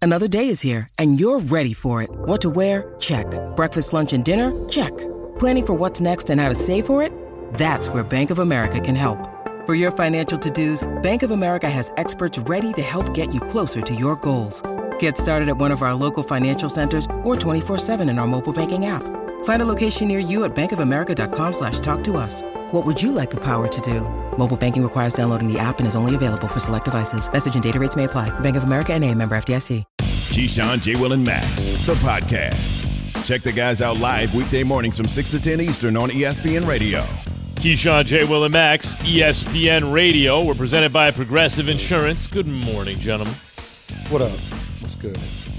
Another day is here, and you're ready for it. What to wear? Check. Breakfast, lunch, and dinner? Check. Planning for what's next and how to save for it? That's where Bank of America can help. For your financial to-dos, Bank of America has experts ready to help get you closer to your goals. Get started at one of our local financial centers or 24/7 in our mobile banking app. Find a location near you at bankofamerica.com/talktous. What would you like the power to do? Mobile banking requires downloading the app and is only available for select devices. Message and data rates may apply. Bank of America N.A., member FDIC. Keyshawn, J. Will, and Max, the podcast. Check the guys out live weekday mornings from 6 to 10 Eastern on ESPN Radio. Keyshawn, J. Will, and Max, ESPN Radio. We're presented by Progressive Insurance. Good morning, gentlemen. What up? What's good?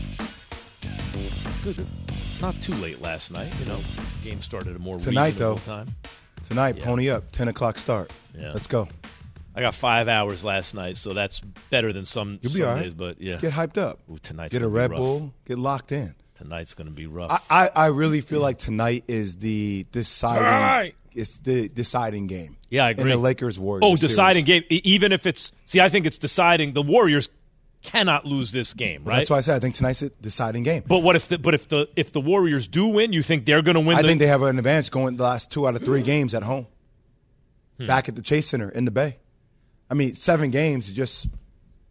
Good. Not too late last night. Game started at a more Tonight, reasonable though. time. Tonight, pony up. 10 o'clock start. Yeah. Let's go. I got 5 hours last night, so that's better than some You'll be all right. days. But yeah, Let's get hyped up. Ooh, tonight's get a gonna be Red rough. Bull. Get locked in. Tonight's going to be rough. I really feel like tonight is the deciding. Tonight. It's the deciding game. Yeah, I agree. In the Lakers-Warriors. Oh, deciding game. Even if it's – see, I think it's deciding. The Warriors cannot lose this game, right? That's why I said I think tonight's a deciding game. But what if the Warriors do win? You think they're going to win? I think they have an advantage going the last 2 out of 3 games at home. Back at the Chase Center in the Bay. I mean, 7 games just –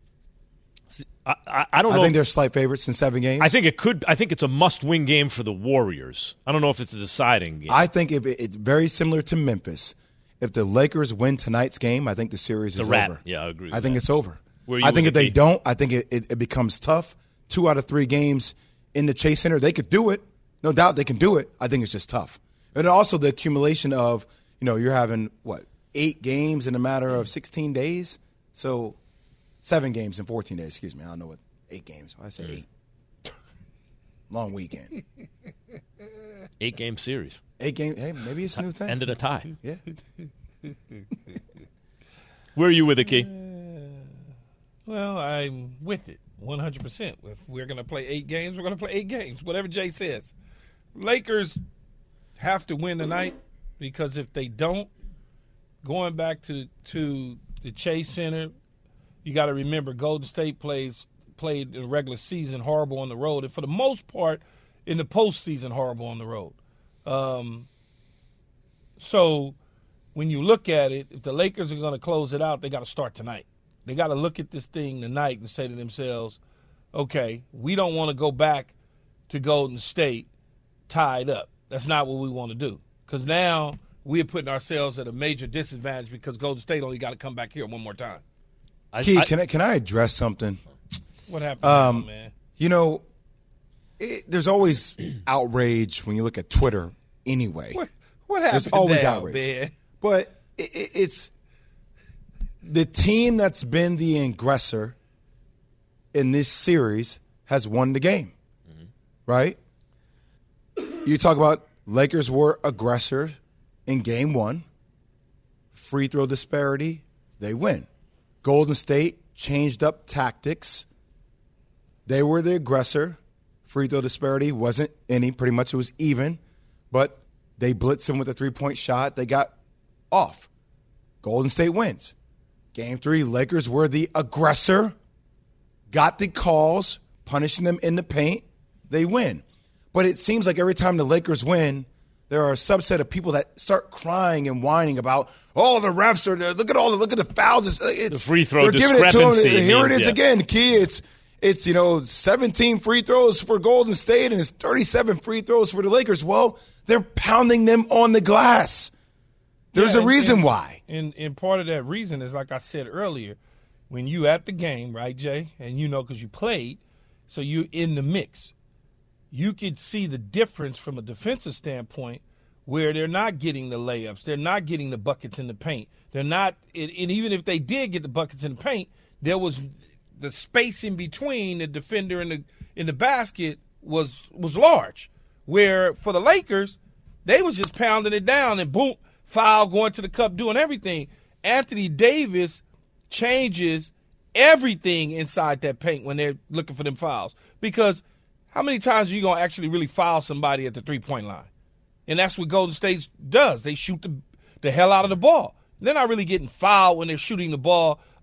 I don't know. I think they're slight favorites in 7 games. I think it's a must-win game for the Warriors. I don't know if it's a deciding game. I think if it's very similar to Memphis. If the Lakers win tonight's game, I think the series is over. Yeah, I agree with I think that. it's over. Where I think would if they be? don't, I think it becomes tough. 2 out of 3 games in the Chase Center, they could do it. No doubt they can do it. I think it's just tough. And also the accumulation of, you're having, 8 games in a matter of 16 days? So 7 games in 14 days, excuse me. I don't know what 8 games. I said 8. Long weekend. 8-game series. 8 games. Hey, maybe it's a new thing. Ended a tie. Yeah. Where are you with it, Key? Well, I'm with it 100%. If we're going to play 8 games, we're going to play 8 games, whatever Jay says. Lakers have to win tonight because if they don't, going back to the Chase Center, you got to remember Golden State played in the regular season horrible on the road, and for the most part in the postseason horrible on the road. So when you look at it, if the Lakers are going to close it out, they got to start tonight. They got to look at this thing tonight and say to themselves, okay, we don't want to go back to Golden State tied up. That's not what we want to do because now we're putting ourselves at a major disadvantage because Golden State only got to come back here one more time. Key, can I address something? What happened, man? There's always outrage when you look at Twitter anyway. What happened? There's always now, outrage. man? But it's the team that's been the aggressor in this series has won the game, right? You talk about Lakers were aggressor in game 1. Free throw disparity, they win. Golden State changed up tactics. They were the aggressor. Free throw disparity wasn't any. Pretty much it was even. But they blitzed him with a 3-point shot. They got off. Golden State wins. Game 3, Lakers were the aggressor. Got the calls, punishing them in the paint. They win. But it seems like every time the Lakers win, there are a subset of people that start crying and whining about, the refs are there. Look at the fouls. The free throw they're giving it to them. discrepancy Here it means, is again, Key. It's 17 free throws for Golden State and it's 37 free throws for the Lakers. Well, they're pounding them on the glass. There's a reason why. And part of that reason is, like I said earlier, when you at the game, right, Jay, and because you played, so you in the mix. You could see the difference from a defensive standpoint where they're not getting the layups. They're not getting the buckets in the paint. They're not – and even if they did get the buckets in the paint, there was the space in between the defender and the basket was large, where for the Lakers, they was just pounding it down and boom, foul, going to the cup, doing everything. Anthony Davis changes everything inside that paint when they're looking for them fouls because – how many times are you going to actually really foul somebody at the three-point line? And that's what Golden State does. They shoot the hell out of the ball. They're not really getting fouled when they're shooting the ball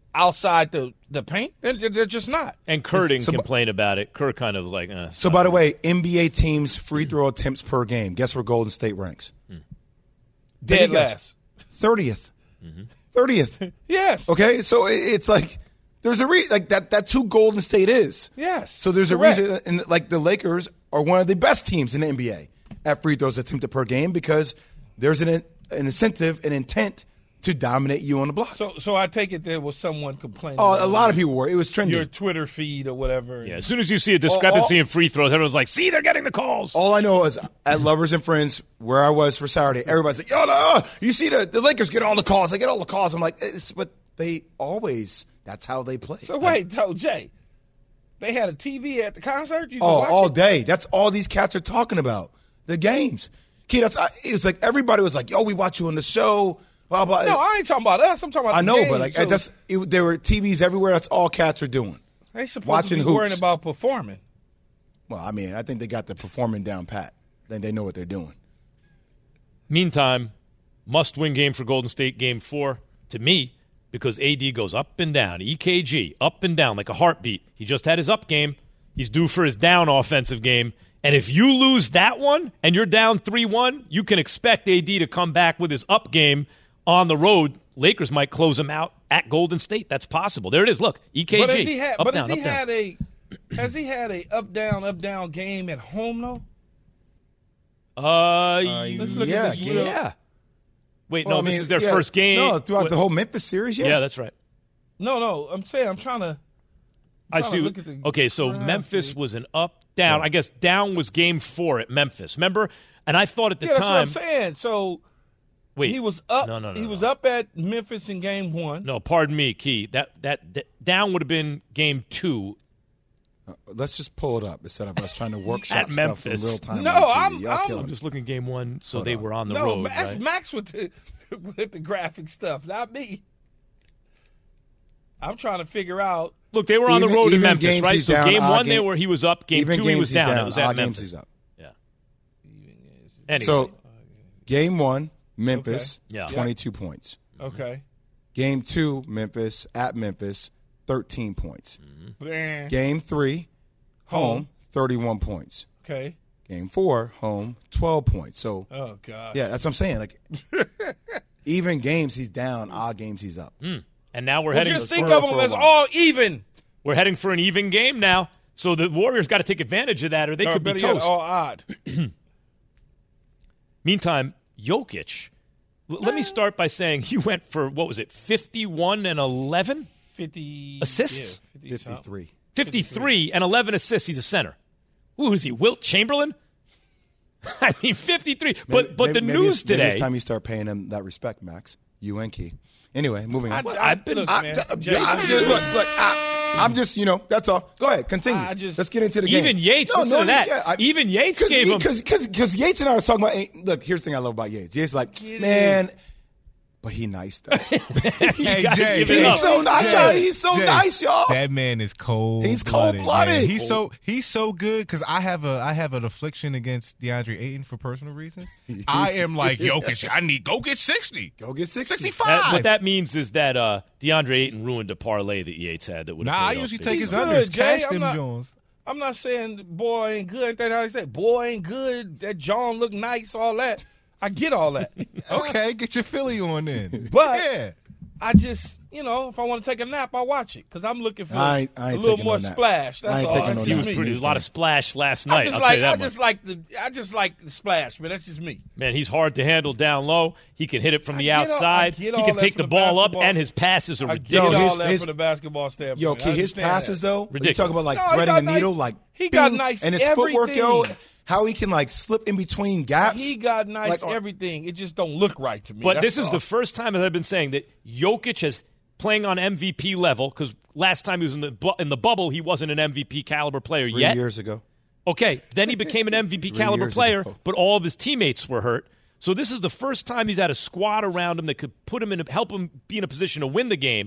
outside the paint. They're just not. And Kerr didn't complain about it. Kerr kind of was like, So, by the way, NBA teams' free throw attempts per game. Guess where Golden State ranks? Dead last. 30th. 30th. Yes. Okay, so it's like there's a reason. Like that's who Golden State is. Yes. So there's Correct. a reason. And like the Lakers are one of the best teams in the NBA at free throws attempted per game because there's an incentive, an intent to dominate you on the block. So I take it there was someone complaining. A lot of people were. It was trending. Your Twitter feed or whatever. yeah, as soon as you see a discrepancy in free throws, everyone's like, see, they're getting the calls. All I know is at Lovers and Friends, where I was for Saturday, everybody's like, yo, no, you see the Lakers get all the calls. They get all the calls. I'm like, but they always, that's how they play. So wait, Jay, they had a TV at the concert? You all it? day. That's all these cats are talking about, the games. Kid, it was like everybody was like, yo, we watch you on the show. Blah, blah. No, I ain't talking about us. I'm talking about I the know, game. but like there were TVs everywhere. That's all cats are doing. They supposed watching to be worrying hoops. about performing. Well, I mean, I think they got the performing down pat. Then they know what they're doing. Meantime, must-win game for Golden State, Game 4, to me, because AD goes up and down, EKG, up and down like a heartbeat. He just had his up game. He's due for his down offensive game. And if you lose that one and you're down 3-1, you can expect AD to come back with his up game on the road. Lakers might close him out at Golden State. That's possible. There it is. Look, EKG. Has he had a up down game at home though? Let's look at this. Yeah. Wait, Well, this is their first game. No, throughout the whole Memphis series, Yeah, that's right. No. I'm trying to. I see. look at the Okay, so graphic. Memphis was an up, down. I guess down was Game 4 at Memphis. Remember? And I thought at the That's time. what I'm saying. So Wait, he was up. No. He was up at Memphis in Game 1. No, pardon me, Key. That down would have been Game 2 Let's just pull it up instead of us trying to workshop at stuff in Memphis. real time. No, on TV. Y'all I'm killing I'm me. just looking Game 1, so they were on the No, road. that's right? Max with the graphic stuff, not me. I'm trying to figure out. Look, they were on the Even- road in even Memphis, games right? he's So down, Game odd 1, game- he was up. Game Even 2, he games was he's down. It was at odd games Memphis. he's up. Yeah. Anyway. So, Game 1, Memphis, Okay. Yeah. 22 points. Okay. Game 2, Memphis, at Memphis, 13 points. Eh, Game 3, home, 31 points. Okay. Game 4, home, 12 points. So, Oh God. yeah, that's what I'm saying. Like, even games he's down, odd games he's up. And now we're Well, heading just think for- of for them a as while. all even. We're heading for an even game now. So the Warriors got to take advantage of that, or they Or could be better yet, toast. all odd. Meantime, Jokic. Let me start by saying he went for, 51 and 11? 50 Assists? Yeah, 50 something. 53. 53 and 11 assists. He's a center. Who is he? Wilt Chamberlain? I mean, 53. But the news maybe today. it's time you start paying him that respect, Max. You and Key. Anyway, moving on. I've been- look, man, Jay, I'm just, that's all. Go ahead, continue. Let's get into the game. Even Yates, listen to that. Even Yates gave him. Because Yates and I was talking about. Look, here's the thing I love about Yates. Yates like, man, but he nice though. Hey, Jay. give it up. He's so nice, y'all. He's so Jay, nice, y'all. That man is cold. He's cold-blooded. man. He's so good because I have an affliction against DeAndre Ayton for personal reasons. I am like Jokic. Go get 60. Go get 60. 65. What that means is that DeAndre Ayton ruined a parlay that Yates had that would have Nah, I paid off usually big. take He's his good, unders. Jay. Cash I'm them not- Jones. I'm not saying boy ain't good. Ain't that how they say? Boy ain't good. That John look nice. All that. I get all that. Okay, get your Philly on then. But- yeah. I just, if I want to take a nap, I watch it because I'm looking for I ain't a little taking more no naps. splash. I That's ain't all. taking That's no He just was naps. me. pretty, a lot of splash last I night. just I'll tell you that I much. just like the splash, but that's just me. Man, he's hard to handle down low. He can hit it from the I get all- outside. I He get all can that take from the the ball up, basketball. and his passes are I get ridiculous. all that his- from the basketball standpoint. Yo, I Key, his understand passes that. though. You Ridiculous. talk about like No, he threading got the needle, nice- like he got bing, nice and his footwork, yo. everything. How he can like slip in between gaps. He got nice Like, everything. It just don't look right to me. But That's this is all. the first time, as I've been saying, that Jokic is playing on MVP level, because last time he was in the bubble, he wasn't an MVP caliber player 3 yet. years ago. Okay, then he became an MVP caliber years player, ago. but all of his teammates were hurt. So this is the first time he's had a squad around him that could put him help him be in a position to win the game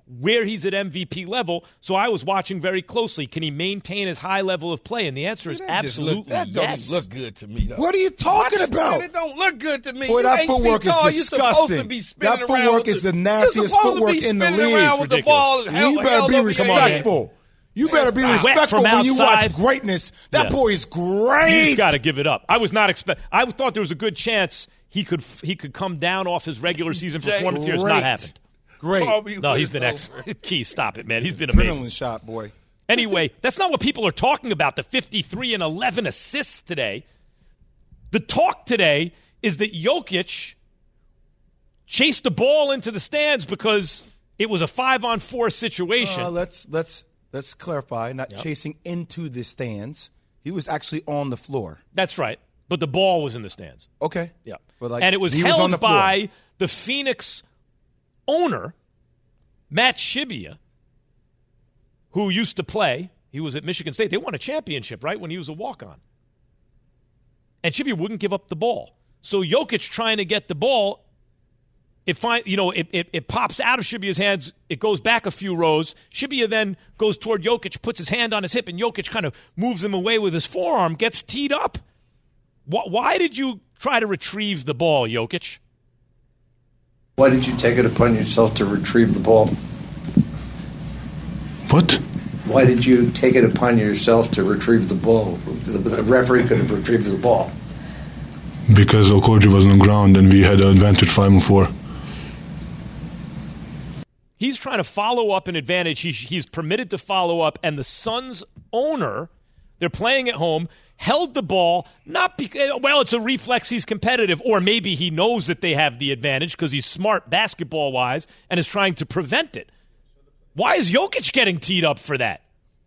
where he's at MVP level. So I was watching very closely. Can he maintain his high level of play? And the answer is absolutely that yes. don't look good to me, though. What are you talking about? It don't look good to me. Boy, that footwork is disgusting. That footwork is the nastiest footwork in the league. With the ball you better be respectful. You better be respectful when you watch greatness. That boy is great. You just got to give it up. I was not I thought there was a good chance he could come down off his regular season performance here. It's not happened. Great. No, he's been excellent. Key, stop it, man. He's been amazing. Adrenaline shot, boy. Anyway, that's not what people are talking about, the 53 and 11 assists today. The talk today is that Jokic chased the ball into the stands because it was a 5-on-4 situation. Let's clarify, not chasing into the stands. He was actually on the floor. That's right. But the ball was in the stands. Okay. Yeah. But and it was held by the Phoenix owner, Matt Shibia, who used to play. He was at Michigan State. They won a championship, right, when he was a walk-on. And Shibia wouldn't give up the ball. So Jokic trying to get the ball, it pops out of Shibia's hands. It goes back a few rows. Shibia then goes toward Jokic, puts his hand on his hip, and Jokic kind of moves him away with his forearm, gets teed up. Why did you try to retrieve the ball, Jokic? Why did you take it upon yourself to retrieve the ball? What? Why did you take it upon yourself to retrieve the ball? The referee could have retrieved the ball. Because Okoji was on the ground and we had an advantage 5-4. He's trying to follow up an advantage. He's permitted to follow up, and the Suns' owner, they're playing at home, held the ball, not because, well, it's a reflex, he's competitive, or maybe he knows that they have the advantage because he's smart basketball-wise and is trying to prevent it. Why is Jokic getting teed up for that?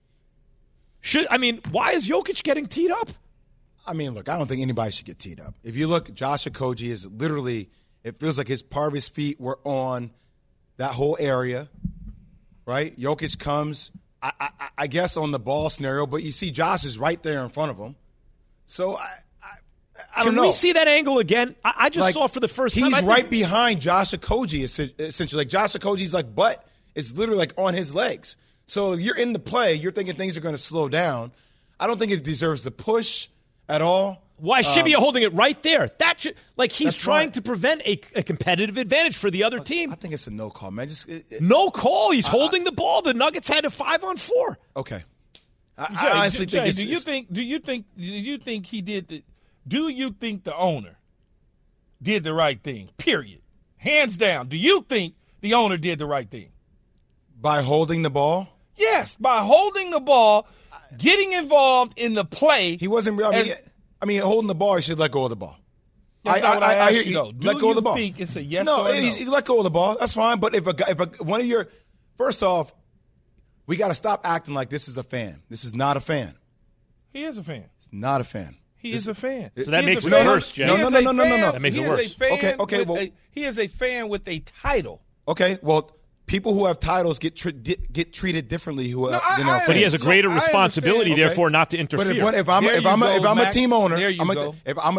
Why is Jokic getting teed up? I mean, look, I don't think anybody should get teed up. If you look, Josh Okogie is literally, it feels like part of his feet were on that whole area, right? Jokic comes, I guess, on the ball scenario, but you see Josh is right there in front of him. So I don't know. Can we see that angle again? I just saw it for the first time. He's right behind Josh Okogie, essentially. Like Josh Okogie's butt is literally on his legs. So if you're in the play, you're thinking things are going to slow down. I don't think it deserves the push at all. Why is Shibia holding it right there? He's trying to prevent a competitive advantage for the other team. I think it's a no call, man. No call. He's holding the ball. The Nuggets had a 5-on-4. Okay. I honestly think do you think he did do you think the owner did the right thing? Period. Hands down. Do you think the owner did the right thing? By holding the ball? Yes, by holding the ball, getting involved in the play. He wasn't holding the ball, he should let go of the ball. I hear you. Let go of the ball. Do you think it's a yes or no? He let go of the ball. That's fine. But if one of your – first off, we got to stop acting like this is a fan. This is not a fan. He is a fan. He's not a fan. He is a fan. So that makes it worse, Jay. No. That makes it worse. He is a fan with a title. Okay, well – people who have titles get treated differently but he has a greater responsibility, therefore, not to interfere. But if I'm a team owner, if I'm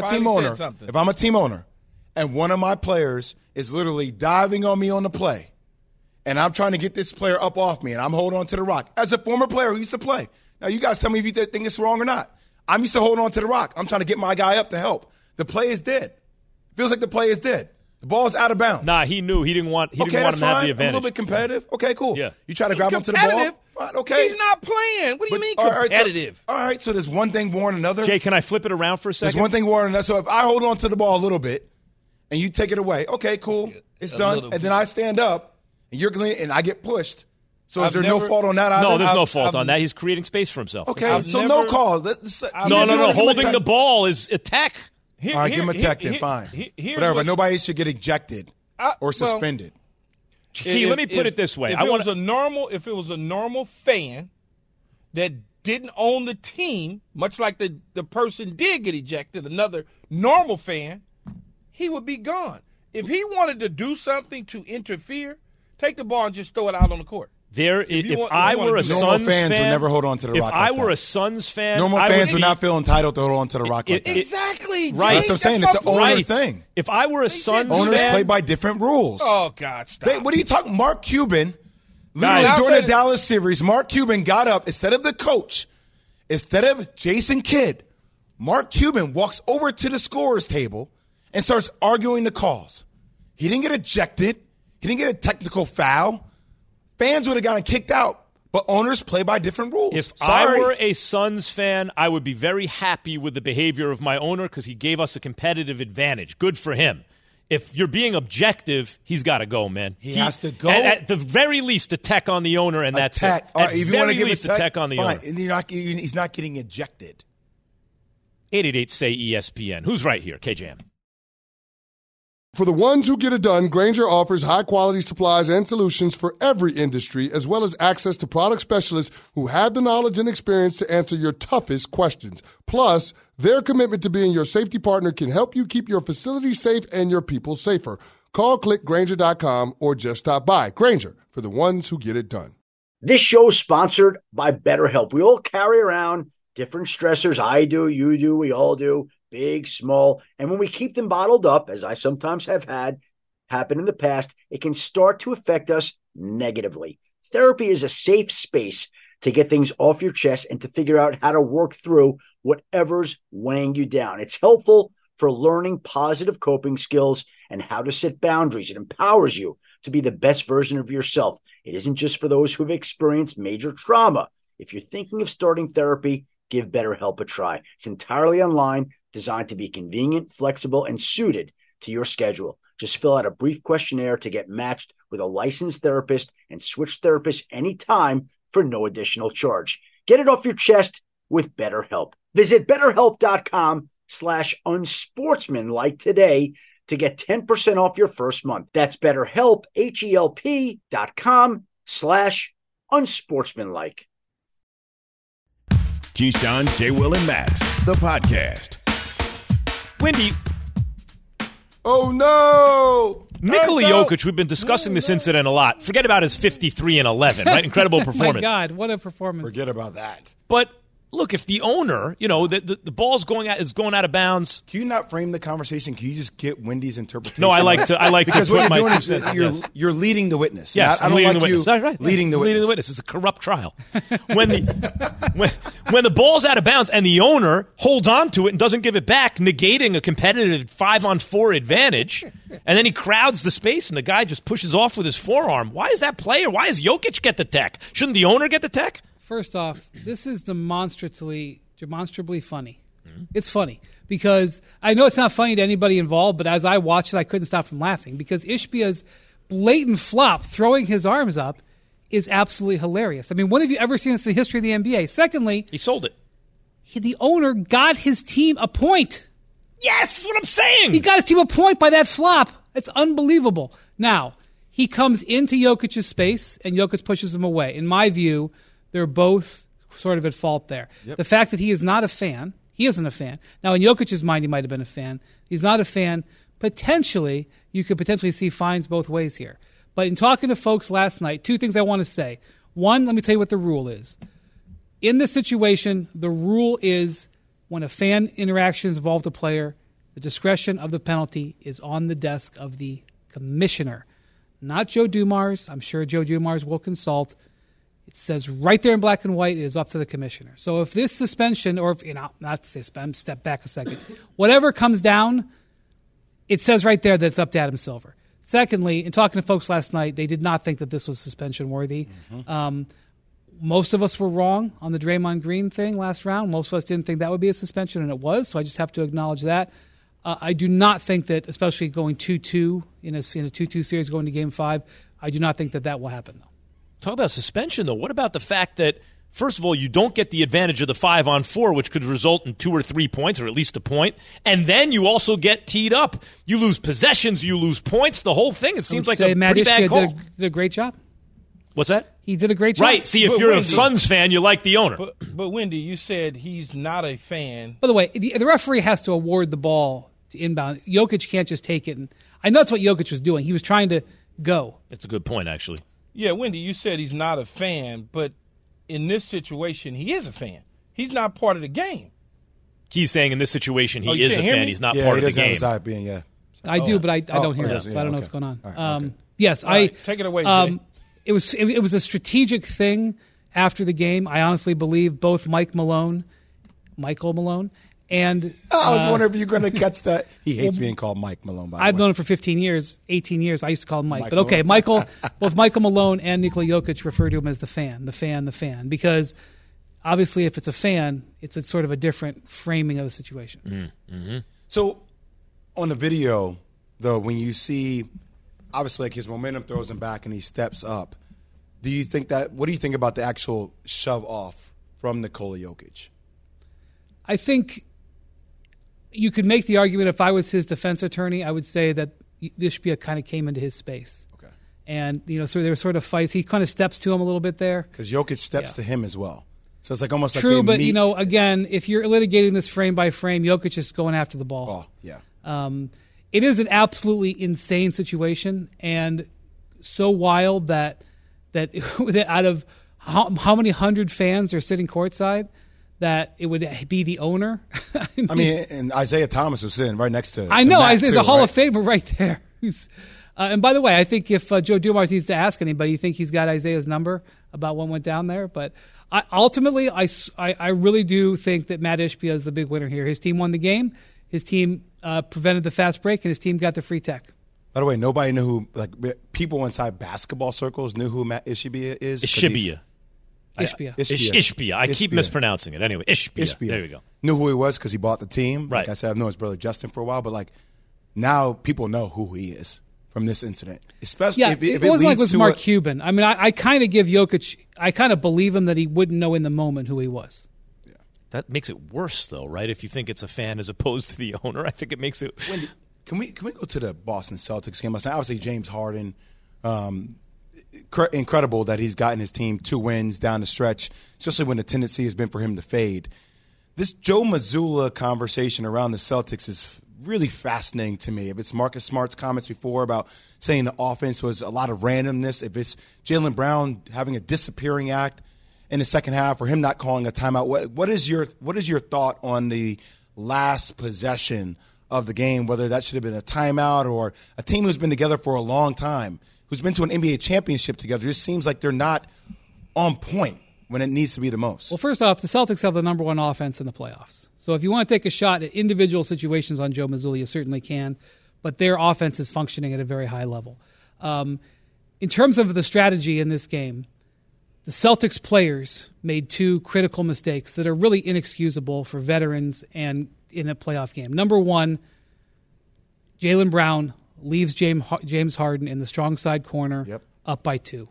a team owner, and one of my players is literally diving on me on the play, and I'm trying to get this player up off me, and I'm holding on to the rock. As a former player who used to play, now you guys tell me if you think it's wrong or not. I'm used to holding on to the rock. I'm trying to get my guy up to help. The play is dead. Feels like the play is dead. The ball's out of bounds. Nah, he knew he didn't want him to have the advantage. I'm a little bit competitive. Okay, cool. Yeah. You try to grab onto the ball. Fine, okay. He's not playing. What do you mean competitive? All right, so there's one thing warning another. Jay, can I flip it around for a second? There's one thing warning another. So if I hold on to the ball a little bit and you take it away, okay, cool. It's done. And then I stand up and you're and I get pushed. So is there no fault on that either? No, there's no fault on that. He's creating space for himself. Okay, no call. No. Holding the ball is attack. All right, give him a tech then, fine. Whatever, but nobody should get ejected. Or suspended. Key, let me put it this way. If it was a normal fan that didn't own the team, much like the person did get ejected, another normal fan, he would be gone. If he wanted to do something to interfere, take the ball and just throw it out on the court. If I were a Suns fan, normal fans would never hold on to the rock. If I were a Suns fan, normal fans would not feel entitled to hold on to the rock like that. Exactly. Right. That's what I'm saying. It's an owner thing. If I were a Suns owners fan, play by different rules. Oh God, stop. What are you talking? Mark Cuban Literally Guys, during the Dallas series, Mark Cuban got up, instead of the coach, instead of Jason Kidd, Mark Cuban walks over to the scorer's table and starts arguing the calls. He didn't get ejected. He didn't get a technical foul. Fans would have gotten kicked out, but owners play by different rules. If Sorry. I were a Suns fan, I would be very happy with the behavior of my owner because he gave us a competitive advantage. Good for him. If you're being objective, he's got to go, man. He has to go. At the very least, a tech on the owner, and that's it. All right, At if you want to very give least, a a tech on the fine. owner. And he's not getting ejected. 888-SAY-ESPN. Who's right here? KJM. For the ones who get it done, Grainger offers high-quality supplies and solutions for every industry, as well as access to product specialists who have the knowledge and experience to answer your toughest questions. Plus, their commitment to being your safety partner can help you keep your facility safe and your people safer. Call, click Grainger.com, or just stop by. Grainger, for the ones who get it done. This show is sponsored by BetterHelp. We all carry around different stressors. I do, you do, we all do. Big, small, and when we keep them bottled up, as I sometimes have had happen in the past, it can start to affect us negatively. Therapy is a safe space to get things off your chest and to figure out how to work through whatever's weighing you down. It's helpful for learning positive coping skills and how to set boundaries. It empowers you to be the best version of yourself. It isn't just for those who've experienced major trauma. If you're thinking of starting therapy, give BetterHelp a try. It's entirely online, designed to be convenient, flexible, and suited to your schedule. Just fill out a brief questionnaire to get matched with a licensed therapist and switch therapists anytime for no additional charge. Get it off your chest with BetterHelp. Visit BetterHelp.com/unsportsmanlike today to get 10% off your first month. That's BetterHelp, HELP.com/unsportsmanlike. Keyshawn, J. Will, and Max, the podcast. Wendy, Oh, no! Nikola Jokic, we've been discussing this incident a lot. Forget about his 53-11, right? Incredible performance. My God, what a performance. Forget about that. But look, if the owner, the ball's going out of bounds. Can you not frame the conversation? Can you just get Wendy's interpretation? No, I like to because put what my you're doing two is cents. you're leading the witness. Yes, I don't leading like the you witness. Right. leading the witness. It's a corrupt trial. When the ball's out of bounds and the owner holds on to it and doesn't give it back, negating a competitive 5-on-4 advantage, and then he crowds the space and the guy just pushes off with his forearm. Why is that player? Why does Jokic get the tech? Shouldn't the owner get the tech? First off, this is demonstrably funny. Mm-hmm. It's funny because I know it's not funny to anybody involved, but as I watched it, I couldn't stop from laughing because Ishbia's blatant flop, throwing his arms up, is absolutely hilarious. I mean, when have you ever seen this in the history of the NBA? Secondly, he sold it. The owner got his team a point. Yes, that's what I'm saying. He got his team a point by that flop. It's unbelievable. Now, he comes into Jokic's space, and Jokic pushes him away. In my view, they're both sort of at fault there. Yep. The fact that he is not a fan, he isn't a fan. Now, in Jokic's mind, he might have been a fan. He's not a fan. Potentially, you could potentially see fines both ways here. But in talking to folks last night, two things I want to say. One, let me tell you what the rule is. In this situation, the rule is when a fan interaction involved a player, the discretion of the penalty is on the desk of the commissioner, not Joe Dumars. I'm sure Joe Dumars will consult. It says right there in black and white, it is up to the commissioner. So if this suspension, or if, not suspend, step back a second, whatever comes down, it says right there that it's up to Adam Silver. Secondly, in talking to folks last night, they did not think that this was suspension worthy. Mm-hmm. Most of us were wrong on the Draymond Green thing last round. Most of us didn't think that would be a suspension, and it was, so I just have to acknowledge that. I do not think that, especially going 2-2 in a 2-2 series going to Game 5, I do not think that will happen, though. Talk about suspension, though. What about the fact that, first of all, you don't get the advantage of the 5-on-4, which could result in 2 or 3 points, or at least a point, and then you also get teed up. You lose possessions, you lose points, the whole thing. It seems like a pretty bad call. Did a great job. What's that? He did a great job. Right. See, if you're a Suns fan, you like the owner. But Wendy, you said he's not a fan. By the way, the referee has to award the ball to inbound. Jokic can't just take it. And I know that's what Jokic was doing. He was trying to go. That's a good point, actually. Yeah, Wendy, you said he's not a fan, but in this situation, he is a fan. He's not part of the game. He's saying in this situation he is a fan. He's not part of the game. I do, but I don't hear that, so I don't know what's going on. Right, okay. Yes, take it away, Jay. it was a strategic thing after the game. I honestly believe both Michael Malone, and I was wondering if you're going to catch that. He hates being called Mike Malone. I've known him for 15 years, 18 years. I used to call him Mike. But okay, both Michael Malone and Nikola Jokic refer to him as the fan, because obviously if it's a fan, it's a sort of a different framing of the situation. Mm-hmm. So on the video, though, when you see, obviously, like his momentum throws him back and he steps up, what do you think about the actual shove off from Nikola Jokic? I think you could make the argument, if I was his defense attorney, I would say that Ishbia kind of came into his space. Okay. And, so there were sort of fights. He kind of steps to him a little bit there. Because Jokic steps to him as well. So it's like almost true, like they but, meet. Again, if you're litigating this frame by frame, Jokic is going after the ball. Oh, yeah. It is an absolutely insane situation and so wild that out of how many hundred fans are sitting courtside, that it would be the owner. I mean, and Isaiah Thomas was sitting right next to I know, Matt Isaiah's too, a Hall right? of Famer right there. And by the way, I think if Joe Dumars needs to ask anybody, you think he's got Isaiah's number about what went down there. But ultimately, I really do think that Matt Ishbia is the big winner here. His team won the game. His team prevented the fast break, and his team got the free tech. By the way, nobody knew who, like, people inside basketball circles knew who Matt Ishbia is. Ishbia. Ishbia. I keep mispronouncing it. Anyway, Ishbia. There we go. Knew who he was because he bought the team. Right. Like I said, I've known his brother Justin for a while, but now people know who he is from this incident. Especially if it wasn't like it was Mark Cuban. I mean, I kind of give Jokic, I kind of believe him that he wouldn't know in the moment who he was. Yeah. That makes it worse, though, right? If you think it's a fan as opposed to the owner, I think it makes it. Wendy, can we go to the Boston Celtics game last night? Obviously, James Harden. Incredible that he's gotten his team 2 wins down the stretch, especially when the tendency has been for him to fade. This Joe Mazzulla conversation around the Celtics is really fascinating to me. If it's Marcus Smart's comments before about saying the offense was a lot of randomness, if it's Jaylen Brown having a disappearing act in the second half, or him not calling a timeout, what is your thought on the last possession of the game, whether that should have been a timeout or a team who's been together for a long time, who's been to an NBA championship together? It just seems like they're not on point when it needs to be the most. Well, first off, the Celtics have the number 1 offense in the playoffs. So if you want to take a shot at individual situations on Joe Mazzulla, you certainly can. But their offense is functioning at a very high level. In terms of the strategy in this game, the Celtics players made 2 critical mistakes that are really inexcusable for veterans and in a playoff game. Number 1, Jaylen Brown leaves James Harden in the strong side corner up by 2.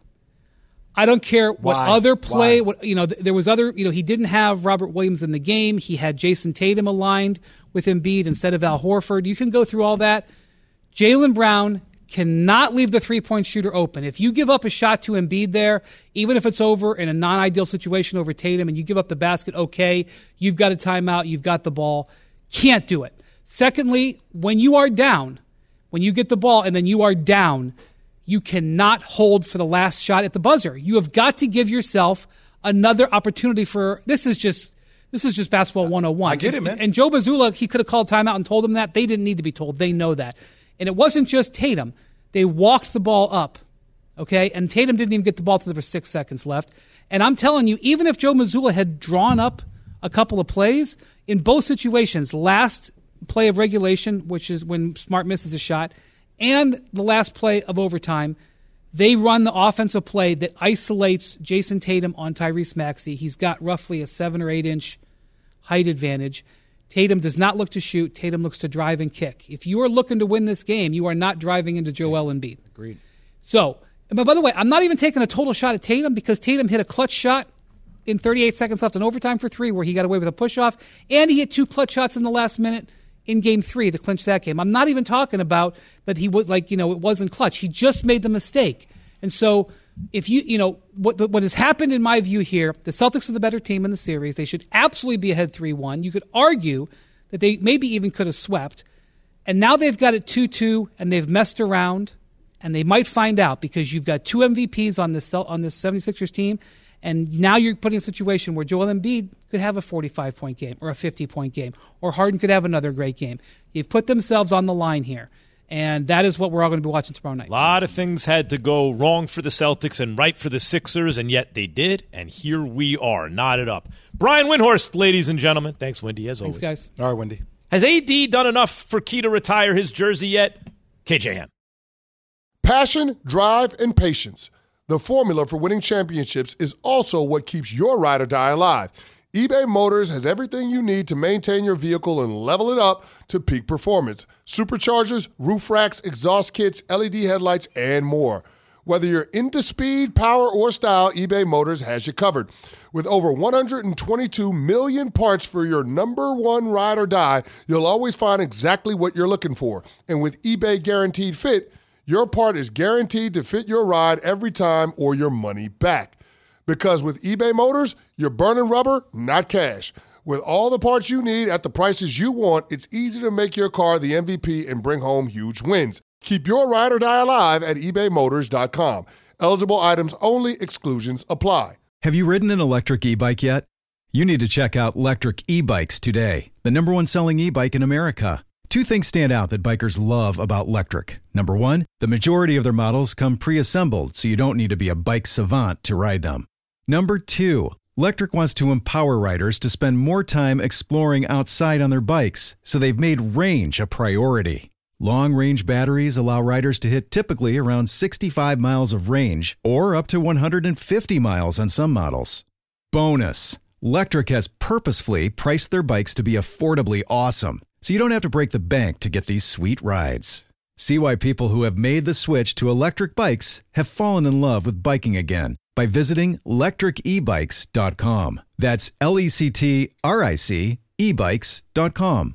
I don't care what other play. There was other. He didn't have Robert Williams in the game. He had Jason Tatum aligned with Embiid instead of Al Horford. You can go through all that. Jaylen Brown cannot leave the 3-point shooter open. If you give up a shot to Embiid there, even if it's over in a non-ideal situation over Tatum, and you give up the basket, okay, you've got a timeout. You've got the ball. Can't do it. Secondly, when you are down, when you get the ball and then you are down, you cannot hold for the last shot at the buzzer. You have got to give yourself another opportunity for this is just basketball 101. I get it, man. And Joe Mazzulla, he could have called timeout and told them that. They didn't need to be told. They know that. And it wasn't just Tatum. They walked the ball up, okay? And Tatum didn't even get the ball till there were 6 seconds left. And I'm telling you, even if Joe Mazzulla had drawn up a couple of plays, in both situations, last play of regulation, which is when Smart misses a shot, and the last play of overtime, they run the offensive play that isolates Jason Tatum on Tyrese Maxey. He's got roughly a 7 or 8 inch height advantage. Tatum does not look to shoot. Tatum looks to drive and kick. If you are looking to win this game, you are not driving into Joel Embiid. Agreed. So, but by the way, I'm not even taking a total shot at Tatum because Tatum hit a clutch shot in 38 seconds left in overtime for 3 where he got away with a push-off, and he hit 2 clutch shots in the last minute in Game 3 to clinch that game. I'm not even talking about that he was it wasn't clutch. He just made the mistake. And so if what has happened in my view here, the Celtics are the better team in the series. They should absolutely be ahead 3-1. You could argue that they maybe even could have swept. And now they've got it 2-2 and they've messed around, and they might find out because you've got 2 MVPs on this 76ers team. And now you're putting in a situation where Joel Embiid could have a 45-point game or a 50-point game, or Harden could have another great game. You've put themselves on the line here. And that is what we're all going to be watching tomorrow night. A lot of things had to go wrong for the Celtics and right for the Sixers, and yet they did, and here we are, knotted up. Brian Windhorst, ladies and gentlemen. Thanks, Wendy, as always. Thanks, guys. All right, Wendy. Has AD done enough for Key to retire his jersey yet? KJM. Passion, drive, and patience. The formula for winning championships is also what keeps your ride or die alive. eBay Motors has everything you need to maintain your vehicle and level it up to peak performance. Superchargers, roof racks, exhaust kits, LED headlights, and more. Whether you're into speed, power, or style, eBay Motors has you covered. With over 122 million parts for your number one ride or die, you'll always find exactly what you're looking for. And with eBay Guaranteed Fit, your part is guaranteed to fit your ride every time or your money back. Because with eBay Motors, you're burning rubber, not cash. With all the parts you need at the prices you want, it's easy to make your car the MVP and bring home huge wins. Keep your ride or die alive at ebaymotors.com. Eligible items only. Exclusions apply. Have you ridden an electric e-bike yet? You need to check out Lectric E-Bikes today, the #1 selling e-bike in America. Two things stand out that bikers love about Lectric. Number one, the majority of their models come pre-assembled, so you don't need to be a bike savant to ride them. Number two, Lectric wants to empower riders to spend more time exploring outside on their bikes, so they've made range a priority. Long-range batteries allow riders to hit typically around 65 miles of range, or up to 150 miles on some models. Bonus, Lectric has purposefully priced their bikes to be affordably awesome, so you don't have to break the bank to get these sweet rides. See why people who have made the switch to electric bikes have fallen in love with biking again by visiting lectricebikes.com. That's LECTRIC ebikes.com.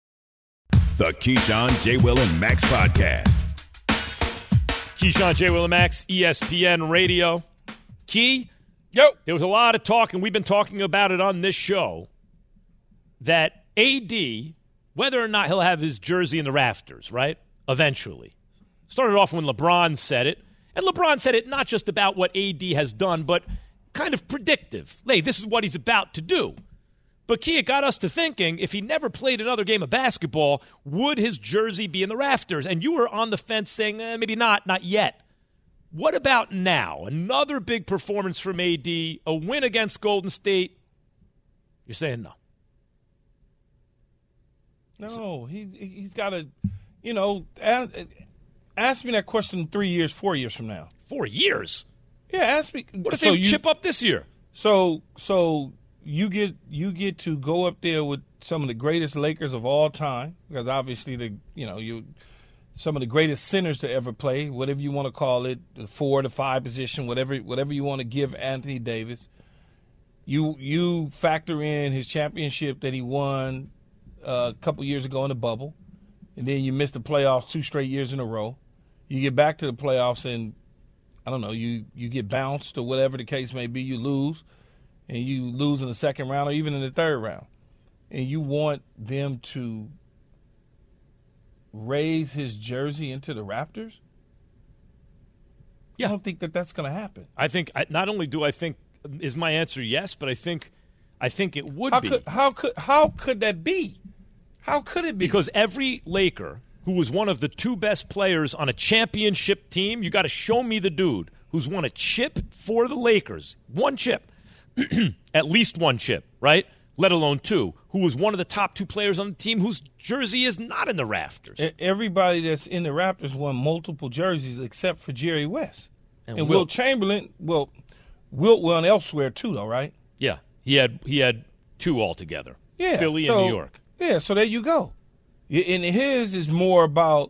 The Keyshawn, J. Will, and Max podcast. Keyshawn, J. Will, and Max, ESPN Radio. Key, yo, there was a lot of talk, and we've been talking about it on this show, that AD, whether or not he'll have his jersey in the rafters, right, eventually. Started off when LeBron said it, and LeBron said it not just about what AD has done, but kind of predictive. Hey, this is what he's about to do. But, Key, it got us to thinking, if he never played another game of basketball, would his jersey be in the rafters? And you were on the fence saying, maybe not yet. What about now? Another big performance from AD, a win against Golden State. You're saying no. No, he's got to, ask me that question 3 years, 4 years from now. 4 years? Yeah, ask me. What if they chip up this year? So you get to go up there with some of the greatest Lakers of all time, because obviously some of the greatest centers to ever play, whatever you want to call it, the 4 to 5 position, whatever you want to give Anthony Davis. You factor in his championship that he won a couple years ago in the bubble, and then you miss the playoffs 2 straight years in a row. You get back to the playoffs and, I don't know, you get bounced or whatever the case may be, you lose, and you lose in the second round or even in the third round. And you want them to raise his jersey into the Raptors? Yeah. I don't think that's going to happen. I think, not only do I think, is my answer yes, but I think it would be. How could that be? How could it be? Because every Laker who was one of the 2 best players on a championship team, you got to show me the dude who's won a chip for the Lakers. 1 chip. At least 1 chip, right? Let alone 2. Who was one of the top 2 players on the team whose jersey is not in the rafters. Everybody that's in the Raptors won multiple jerseys except for Jerry West. And Wilt Chamberlain, Wilt won elsewhere too, though, right? Yeah. He had 2 altogether. Yeah. Philly and New York. Yeah, so there you go. And his is more about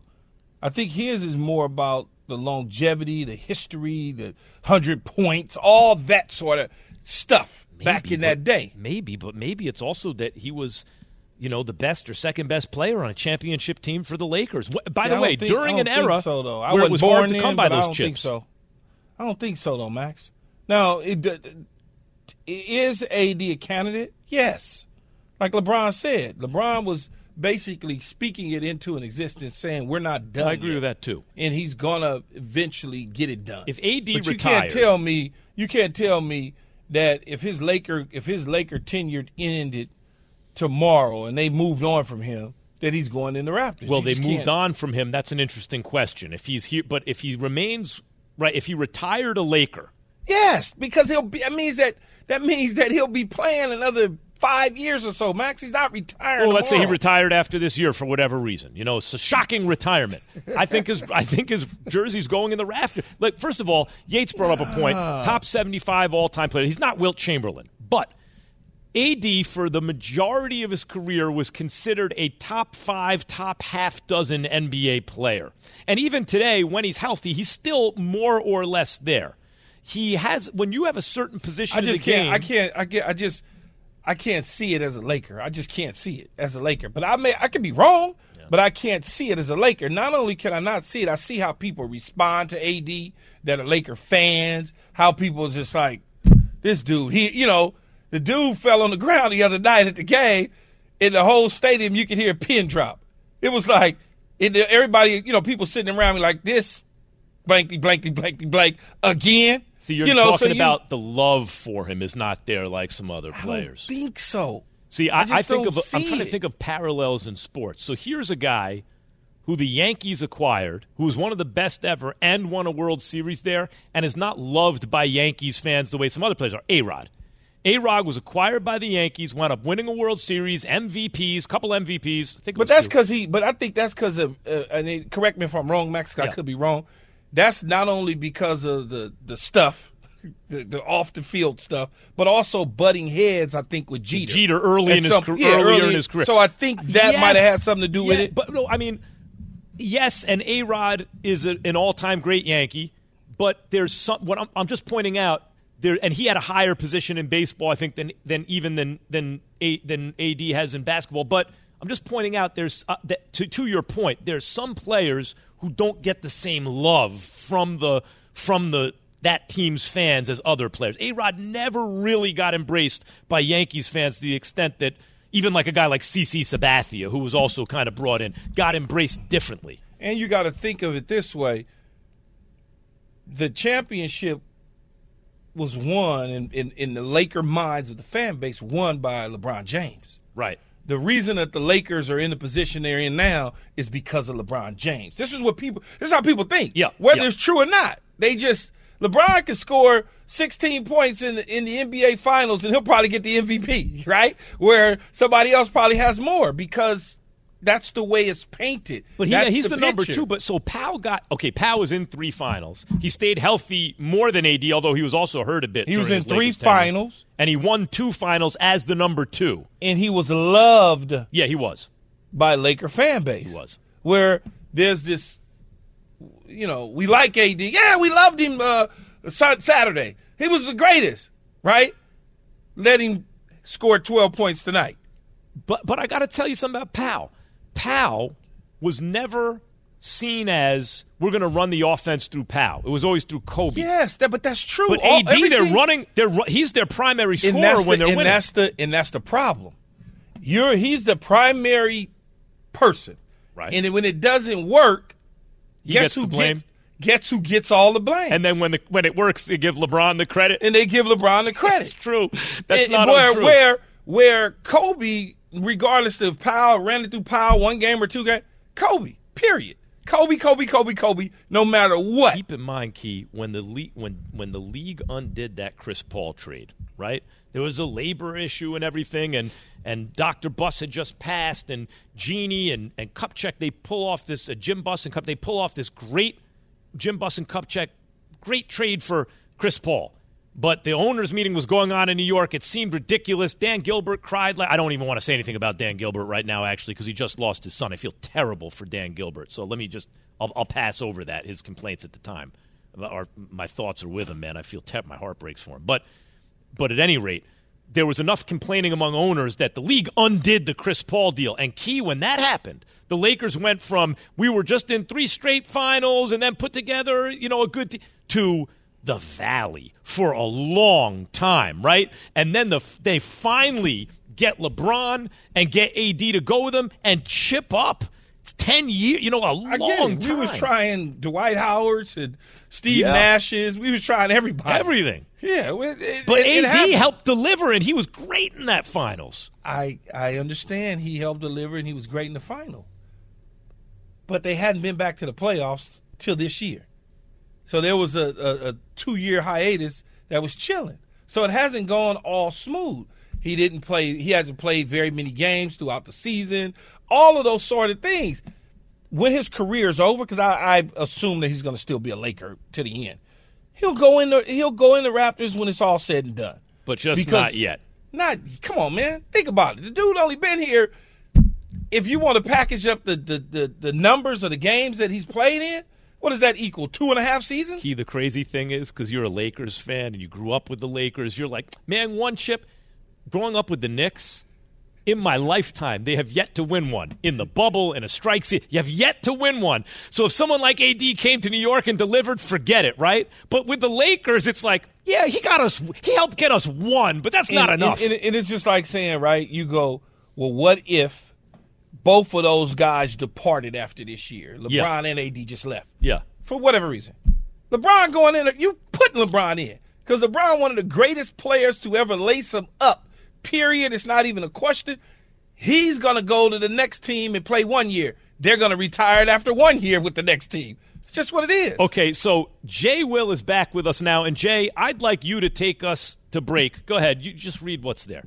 the longevity, the history, the 100 points, all that sort of stuff back in that day. Maybe it's also that he was, the best or second best player on a championship team for the Lakers. By the way, during an era where it was hard to come by those chips. I don't think so, though, Max. Now, is AD a candidate? Yes. Like LeBron said, LeBron was basically speaking it into an existence, saying we're not done. I agree with that too. And he's gonna eventually get it done. If AD but retired, you can't tell me that if his Laker tenure ended tomorrow and they moved on from him, that he's going in the Raptors. Well, they moved on from him. That's an interesting question. If he's here, but if he remains right, if he retired a Laker, yes, because that means that he'll be playing another 5 years or so. Max, he's not retiring. Well, let's say he retired after this year for whatever reason. You know, it's a shocking retirement. I think his jersey's going in the rafter. Like, first of all, Yates brought up a point. Top 75 all-time player. He's not Wilt Chamberlain, but AD, for the majority of his career, was considered a top 5, top half dozen NBA player. And even today, when he's healthy, he's still more or less there. He has, when you have a certain position in the game. I can't see it as a Laker. I just can't see it as a Laker. But I could be wrong, but I can't see it as a Laker. Not only can I not see it, I see how people respond to AD that are Laker fans, how people just like, this dude, the dude fell on the ground the other night at the game. In the whole stadium, you could hear a pin drop. It was like, everybody, people sitting around me like this, blankety, blankety, blankety, blank, again. See, you're talking about the love for him is not there like some other players. I don't think so. See, I'm trying to think of parallels in sports. So here's a guy who the Yankees acquired, who was one of the best ever and won a World Series there, and is not loved by Yankees fans the way some other players are. A-Rod. A-Rod was acquired by the Yankees, wound up winning a World Series, MVPs, couple MVPs. I think that's because of, and correct me if I'm wrong, Max, I could be wrong. That's not only because of the stuff, the off the field stuff, but also butting heads, I think, with Jeter. Jeter earlier in his career. So I think that might have had something to do with it. But no, I mean, yes, and A-Rod is an all-time great Yankee, but there's some. What I'm just pointing out there, and he had a higher position in baseball, I think, than AD has in basketball. But I'm just pointing out there's to your point, there's some players who don't get the same love from that team's fans as other players. A-Rod never really got embraced by Yankees fans to the extent that even like a guy like CC Sabathia, who was also kind of brought in, got embraced differently. And you got to think of it this way. The championship was won in the Laker minds of the fan base, won by LeBron James. Right. The reason that the Lakers are in the position they're in now is because of LeBron James. This is how people think. Yeah. Whether it's true or not. LeBron can score 16 points in the NBA Finals and he'll probably get the MVP, right? Where somebody else probably has more because that's the way it's painted. But he's the number 2. But so Powell was in 3 finals. He stayed healthy more than AD, although he was also hurt a bit. He was in 3 finals. And he won 2 finals as the number 2. And he was loved. Yeah, he was. By Laker fan base. He was. Where there's this, we like AD. Yeah, we loved him Saturday. He was the greatest, right? Let him score 12 points tonight. But I got to tell you something about Powell. Powell was never seen as we're going to run the offense through Powell. It was always through Kobe. Yes, but that's true. But AD, he's their primary scorer when they're winning. And that's the problem. He's the primary person. Right. And when it doesn't work, Guess who gets all the blame? And then when it works, they give LeBron the credit. And they give LeBron the credit. That's true. That's not untrue. Where Kobe, regardless if Powell ran it through Powell 1 game or 2 games, Kobe, period. Kobe, no matter what. Keep in mind, Key, when the league undid that Chris Paul trade, right? There was a labor issue and everything, and Dr. Buss had just passed, and Genie and Kupchak, they pull off this Jim Buss and they pull off this great Jim Buss and Kupchak, great trade for Chris Paul. But the owners' meeting was going on in New York. It seemed ridiculous. Dan Gilbert cried. I don't even want to say anything about Dan Gilbert right now, actually, because he just lost his son. I feel terrible for Dan Gilbert. So let me I'll pass over that, his complaints at the time. My thoughts are with him, man. I feel my heart breaks for him. But at any rate, there was enough complaining among owners that the league undid the Chris Paul deal. And Key, when that happened, the Lakers went from we were just in 3 straight finals and then put together, a good team, to the Valley for a long time, right? And then they finally get LeBron and get AD to go with them and chip up. It's 10 years, a long time. We was trying Dwight Howard's and Steve Nash's. We was trying everybody. Everything. Yeah, but AD helped deliver, and he was great in that finals. I understand he helped deliver, and he was great in the final. But they hadn't been back to the playoffs till this year. So there was a 2-year hiatus that was chilling. So it hasn't gone all smooth. He hasn't played very many games throughout the season, all of those sort of things. When his career is over, because I assume that he's going to still be a Laker to the end, he'll go in the Raptors when it's all said and done. But not yet. Come on, man. Think about it. The dude only been here. If you want to package up the numbers of the games that he's played in, what does that equal? 2.5 seasons? The crazy thing is, because you're a Lakers fan and you grew up with the Lakers, you're like, man, one chip. Growing up with the Knicks, in my lifetime, they have yet to win one. In the bubble, in a strike season, you have yet to win one. So if someone like AD came to New York and delivered, forget it, right? But with the Lakers, it's like, yeah, he helped get us one, but that's not enough. And it's just like saying, right, you go, well, what if both of those guys departed after this year? LeBron and AD just left. Yeah. For whatever reason. LeBron going in, you putting LeBron in. Because LeBron, one of the greatest players to ever lace him up. Period. It's not even a question. He's going to go to the next team and play 1 year. They're going to retire after 1 year with the next team. It's just what it is. Okay, so Jay Will is back with us now. And, Jay, I'd like you to take us to break. Go ahead. You just read what's there.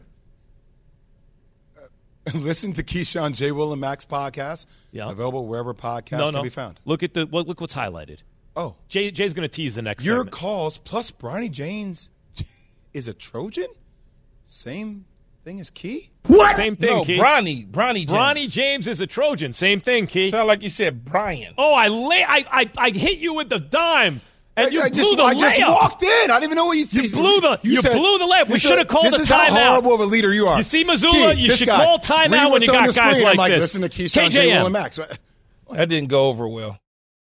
Listen to Keyshawn, J. Will, and Max podcast. Yeah. Available wherever podcasts can be found. Look what's highlighted. Oh. Jay's going to tease the next Your segment. calls plus Bronny James is a Trojan? Same thing as Key? What? Same thing, no, Key. Bronny James. Bronny James is a Trojan. Same thing, Key. Sound like you said Brian. Oh, I hit you with the dime. And you blew the layup. I just walked in. I didn't even know what you said. You blew the layup. We should have called a timeout. This is how horrible of a leader you are. You see, Missoula, you should call timeout when you got guys like this. Listen to Keyshawn, J. Will, and Max. That didn't go over well.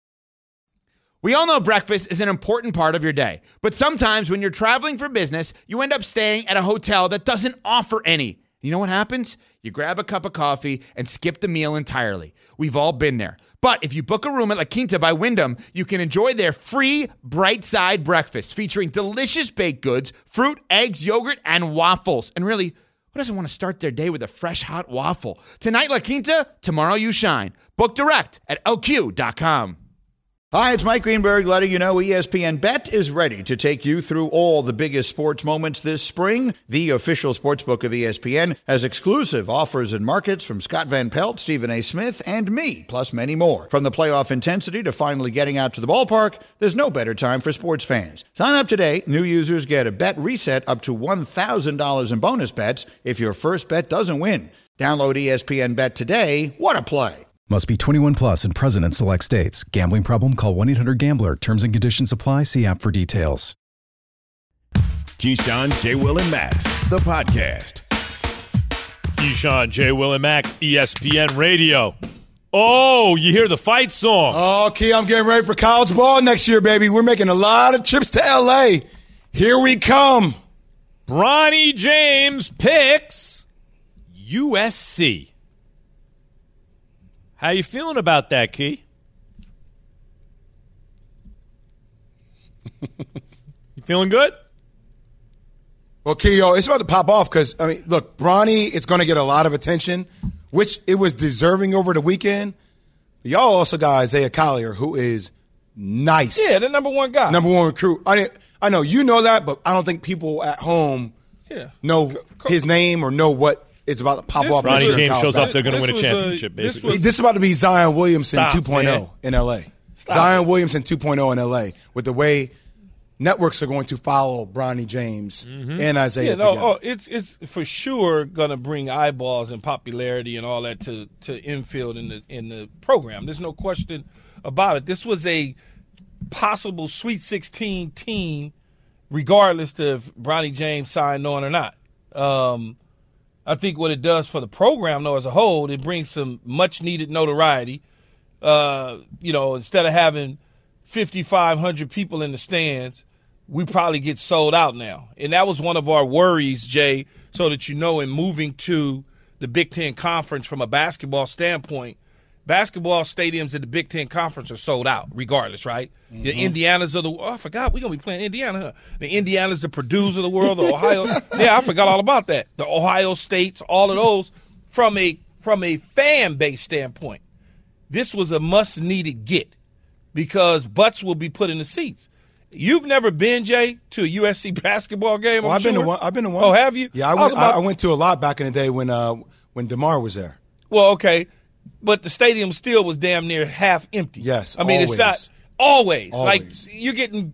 We all know breakfast is an important part of your day, but sometimes when you're traveling for business, you end up staying at a hotel that doesn't offer any. You know what happens? You grab a cup of coffee and skip the meal entirely. We've all been there. But if you book a room at La Quinta by Wyndham, you can enjoy their free Bright Side breakfast featuring delicious baked goods, fruit, eggs, yogurt, and waffles. And really, who doesn't want to start their day with a fresh, hot waffle? Tonight, La Quinta, tomorrow you shine. Book direct at LQ.com. Hi, it's Mike Greenberg letting you know ESPN Bet is ready to take you through all the biggest sports moments this spring. The official sportsbook of ESPN has exclusive offers and markets from Scott Van Pelt, Stephen A. Smith, and me, plus many more. From the playoff intensity to finally getting out to the ballpark, there's no better time for sports fans. Sign up today. New users get a bet reset up to $1,000 in bonus bets if your first bet doesn't win. Download ESPN Bet today. What a play. Must be 21 plus and present in select states. Gambling problem? Call 1-800-GAMBLER. Terms and conditions apply. See app for details. Keyshawn, J. Will, and Max, the podcast. Keyshawn, J. Will, and Max, ESPN Radio. Oh, you hear the fight song. Oh, Key, I'm getting ready for college ball next year, baby. We're making a lot of trips to L.A. Here we come. Bronny James picks USC. How you feeling about that, Key? You feeling good? Well, Key, it's about to pop off because, look, Bronny is going to get a lot of attention, which it was deserving over the weekend. Y'all also got Isaiah Collier, who is nice. Yeah, the number one guy. Number one recruit. I know you know that, but I don't think people at home know his name or know what it's about to pop off. Bronny James shows up, they're going to win a championship, basically. This is about to be Zion Williamson 2.0 in L.A. Zion Williamson 2.0 in L.A. with the way networks are going to follow Bronny James and Isaiah together. It's for sure going to bring eyeballs and popularity and all that to infield in the program. There's no question about it. This was a possible Sweet 16 team, regardless if Bronny James signed on or not. I think what it does for the program, though, as a whole, it brings some much-needed notoriety. Instead of having 5,500 people in the stands, we probably get sold out now. And that was one of our worries, Jay, so that you know, in moving to the Big Ten Conference from a basketball standpoint, basketball stadiums in the Big Ten Conference are sold out regardless, right? Mm-hmm. The Indianas of the – I forgot. We're going to be playing Indiana, huh? The Indianas, the Purdues of the world, the Ohio – yeah, I forgot all about that. The Ohio States, all of those from a fan base standpoint. This was a must-needed get because butts will be put in the seats. You've never been, Jay, to a USC basketball game? Well, I've been to one. Oh, have you? Yeah, I went to a lot back in the day when DeMar was there. Well, okay, but the stadium still was damn near half empty. Yes, I mean always. It's not always. Like you're getting.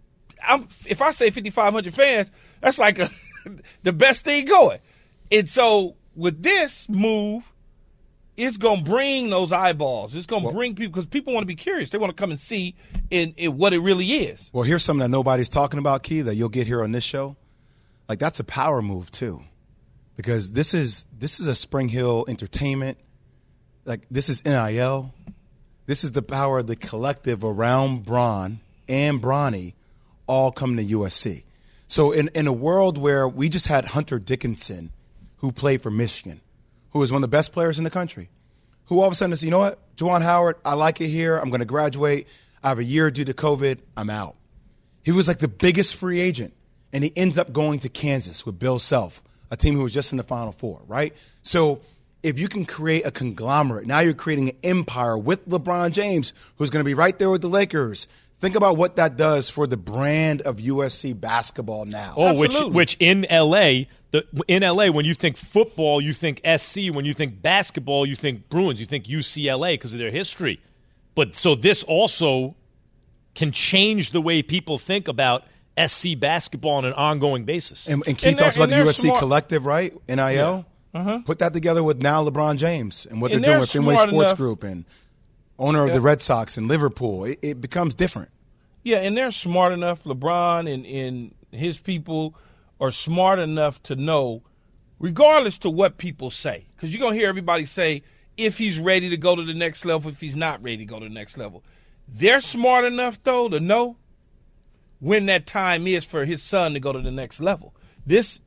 If I say 5,500 fans, that's like the best thing going. And so with this move, it's going to bring those eyeballs. It's going to bring people because people want to be curious. They want to come and see in what it really is. Well, here's something that nobody's talking about, Key, that you'll get here on this show. Like that's a power move too, because this is a Spring Hill Entertainment. Like this is NIL. This is the power of the collective around Bron and Bronny all coming to USC. So in a world where we just had Hunter Dickinson, who played for Michigan, who is one of the best players in the country, who all of a sudden says, you know what, Juwan Howard, I like it here. I'm going to graduate. I have a year due to COVID. I'm out. He was like the biggest free agent, and he ends up going to Kansas with Bill Self, a team who was just in the Final Four, right? So if you can create a conglomerate, now you're creating an empire with LeBron James, who's going to be right there with the Lakers. Think about what that does for the brand of USC basketball now. Oh, which in LA, when you think football, you think SC. When you think basketball, you think Bruins. You think UCLA because of their history. But so this also can change the way people think about SC basketball on an ongoing basis. And Keith talks about the USC collective, right? NIL. Yeah. Uh-huh. Put that together with now LeBron James and what they're doing with Fenway Sports Group and owner of the Red Sox and Liverpool. It becomes different. Yeah, and they're smart enough. LeBron and his people are smart enough to know, regardless to what people say, because you're going to hear everybody say if he's ready to go to the next level, if he's not ready to go to the next level. They're smart enough, though, to know when that time is for his son to go to the next level. This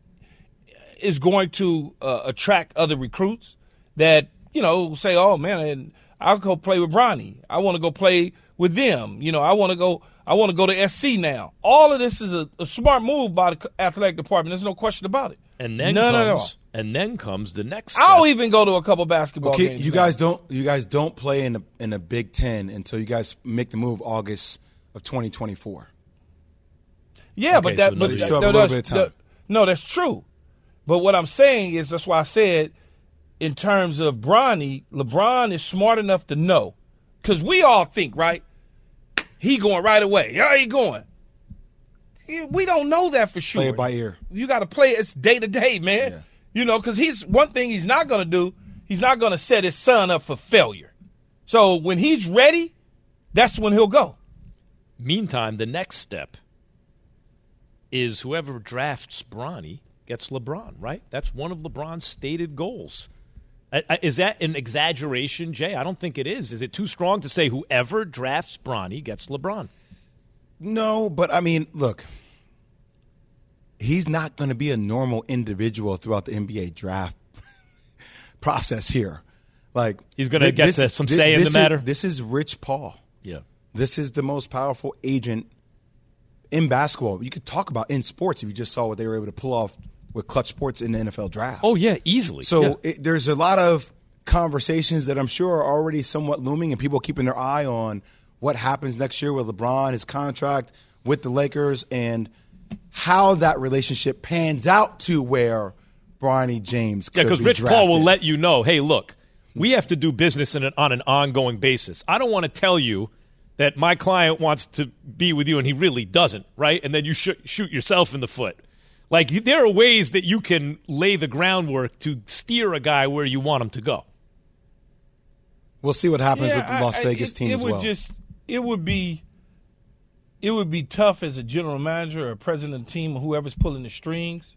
is going to attract other recruits that, say, oh, man, I'll go play with Bronny. I want to go play with them. I want to go to SC now. All of this is a smart move by the athletic department. There's no question about it. And then comes the next step. I'll even go to a couple basketball games. You guys don't play in a Big Ten until you guys make the move August of 2024. Yeah, okay, but you still have a little bit of time. No, that's true. But what I'm saying is, that's why I said, in terms of Bronny, LeBron is smart enough to know, because we all think, right? He going right away. Yeah, he going. We don't know that for sure. Play it by ear. You got to play it day to day, man. Yeah. Because he's one thing he's not going to do. He's not going to set his son up for failure. So when he's ready, that's when he'll go. Meantime, the next step is whoever drafts Bronny gets LeBron, right? That's one of LeBron's stated goals. Is that an exaggeration, Jay? I don't think it is. Is it too strong to say whoever drafts Bronny gets LeBron? No, but I mean, look, he's not going to be a normal individual throughout the NBA draft process here. Like he's going to get some say in the matter. This is Rich Paul. Yeah, this is the most powerful agent in basketball. You could talk about in sports if you just saw what they were able to pull off with Clutch Sports in the NFL draft. Oh, yeah, easily. So there's a lot of conversations that I'm sure are already somewhat looming, and people keeping their eye on what happens next year with LeBron, his contract with the Lakers, and how that relationship pans out to where Bronny James could be drafted. Yeah, because Rich Paul will let you know, hey, look, we have to do business on an ongoing basis. I don't want to tell you that my client wants to be with you and he really doesn't, right? And then you shoot yourself in the foot. Like, there are ways that you can lay the groundwork to steer a guy where you want him to go. We'll see what happens with the Las Vegas team as well. It would be tough as a general manager or president of the team or whoever's pulling the strings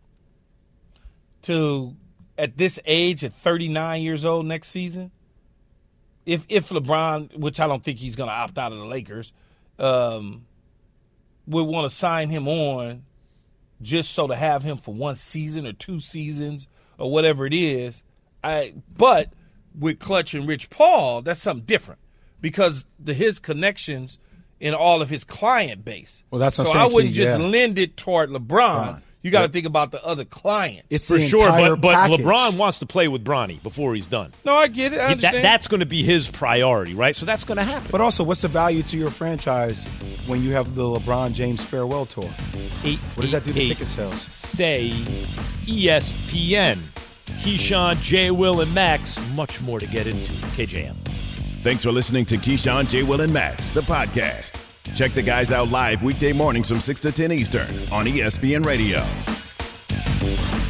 to, at this age, at 39 years old next season, if LeBron, which I don't think he's going to opt out of the Lakers, would want to sign him on just so to have him for one season or 2 seasons or whatever it is. But with Clutch and Rich Paul, that's something different because his connections in all of his client base. Well, that's what so I'm saying, I wouldn't Key, just yeah. lend it toward LeBron. You got to think about the other client. It's For the sure, entire but package. LeBron wants to play with Bronny before he's done. No, I get it. I understand. That's going to be his priority, right? So that's going to happen. But also, what's the value to your franchise when you have the LeBron James farewell tour? What does that do to ticket sales? Say ESPN. Keyshawn, J. Will, and Max. Much more to get into. KJM. Thanks for listening to Keyshawn, J. Will, and Max, the podcast. Check the guys out live weekday mornings from 6 to 10 Eastern on ESPN Radio.